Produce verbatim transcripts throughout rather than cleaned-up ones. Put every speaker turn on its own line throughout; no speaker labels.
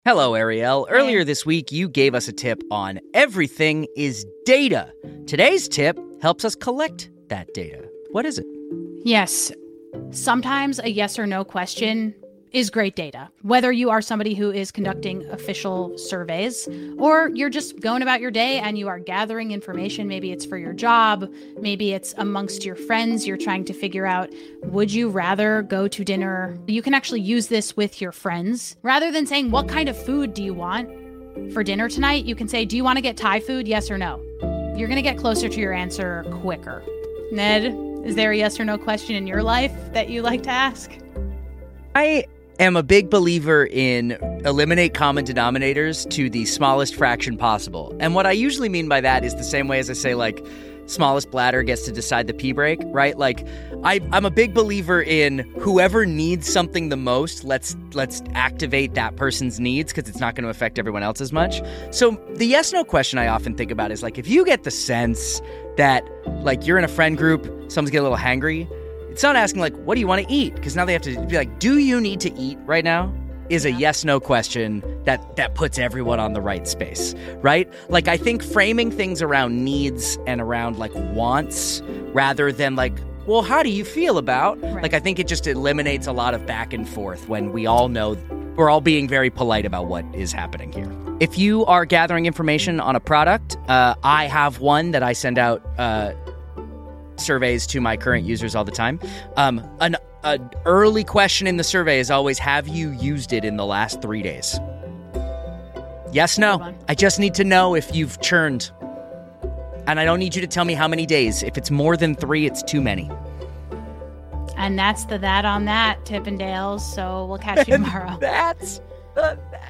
Hello, Ariel.
Hey.
Earlier this week, you gave us a tip on everything is data. Today's tip helps us collect that data. What is it?
Yes. Sometimes a yes or no question is great data. Whether you are somebody who is conducting official surveys or you're just going about your day and you are gathering information, maybe it's for your job, maybe it's amongst your friends, you're trying to figure out, would you rather go to dinner? You can actually use this with your friends. Rather than saying, what kind of food do you want for dinner tonight? You can say, do you want to get Thai food? Yes or no? You're going to get closer to your answer quicker. Ned, is there a yes or no question in your life that you like to ask?
I am a big believer in eliminate common denominators to the smallest fraction possible. And what I usually mean by that is the same way as I say, like, smallest bladder gets to decide the pee break, right? Like, I, I'm a big believer in whoever needs something the most, let's let's activate that person's needs because it's not going to affect everyone else as much. So the yes-no question I often think about is, like, if you get the sense that, like, you're in a friend group, someone's getting a little hangry, it's not asking, like, what do you want to eat? Because now they have to be like, do you need to eat right now? Is a yes-no question that, that puts everyone on the right space, right? Like, I think framing things around needs and around, like, wants rather than, like, well, how do you feel about?
Right.
Like, I think it just eliminates a lot of back and forth when we all know we're all being very polite about what is happening here. If you are gathering information on a product, uh, I have one that I send out uh, surveys to my current users all the time. Um, an An early question in the survey is always, have you used it in the last three days? Yes, no. I just need to know if you've churned. And I don't need you to tell me how many days. If it's more than three, it's too many.
And that's the that on that, Tippendales. So we'll catch you tomorrow.
That's the that.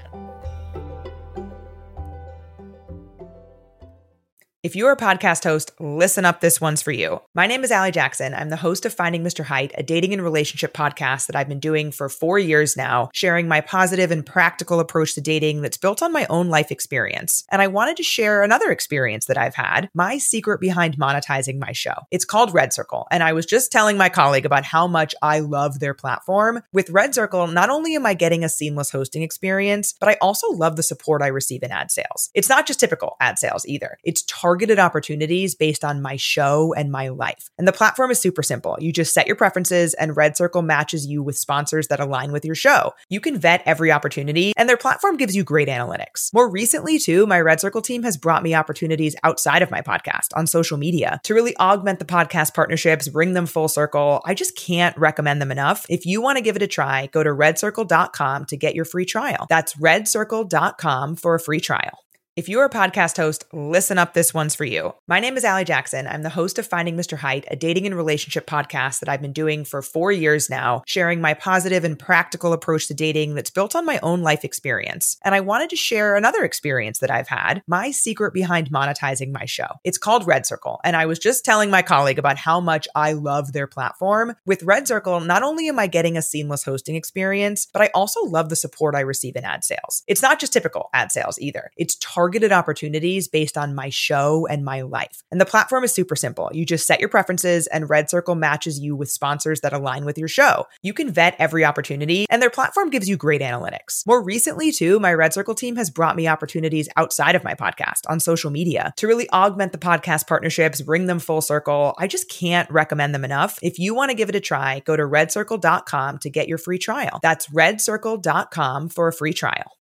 If you're a podcast host, listen up, this one's for you. My name is Allie Jackson. I'm the host of Finding Mister Height, a dating and relationship podcast that I've been doing for four years now, sharing my positive and practical approach to dating that's built on my own life experience. And I wanted to share another experience that I've had, my secret behind monetizing my show. It's called Red Circle, and I was just telling my colleague about how much I love their platform. With Red Circle, not only am I getting a seamless hosting experience, but I also love the support I receive in ad sales. It's not just typical ad sales either. It's targeted targeted opportunities based on my show and my life. And the platform is super simple. You just set your preferences and Red Circle matches you with sponsors that align with your show. You can vet every opportunity and their platform gives you great analytics. More recently too, my Red Circle team has brought me opportunities outside of my podcast on social media to really augment the podcast partnerships, bring them full circle. I just can't recommend them enough. If you want to give it a try, go to red circle dot com to get your free trial. That's red circle dot com for a free trial. If you're a podcast host, listen up, this one's for you. My name is Allie Jackson. I'm the host of Finding Mister Height, a dating and relationship podcast that I've been doing for four years now, sharing my positive and practical approach to dating that's built on my own life experience. And I wanted to share another experience that I've had, my secret behind monetizing my show. It's called Red Circle, and I was just telling my colleague about how much I love their platform. With Red Circle, not only am I getting a seamless hosting experience, but I also love the support I receive in ad sales. It's not just typical ad sales either. It's targeted opportunities based on my show and my life. And the platform is super simple. You just set your preferences and Red Circle matches you with sponsors that align with your show. You can vet every opportunity and their platform gives you great analytics. More recently too, my Red Circle team has brought me opportunities outside of my podcast on social media to really augment the podcast partnerships, bring them full circle. I just can't recommend them enough. If you want to give it a try, go to red circle dot com to get your free trial. That's red circle dot com for a free trial.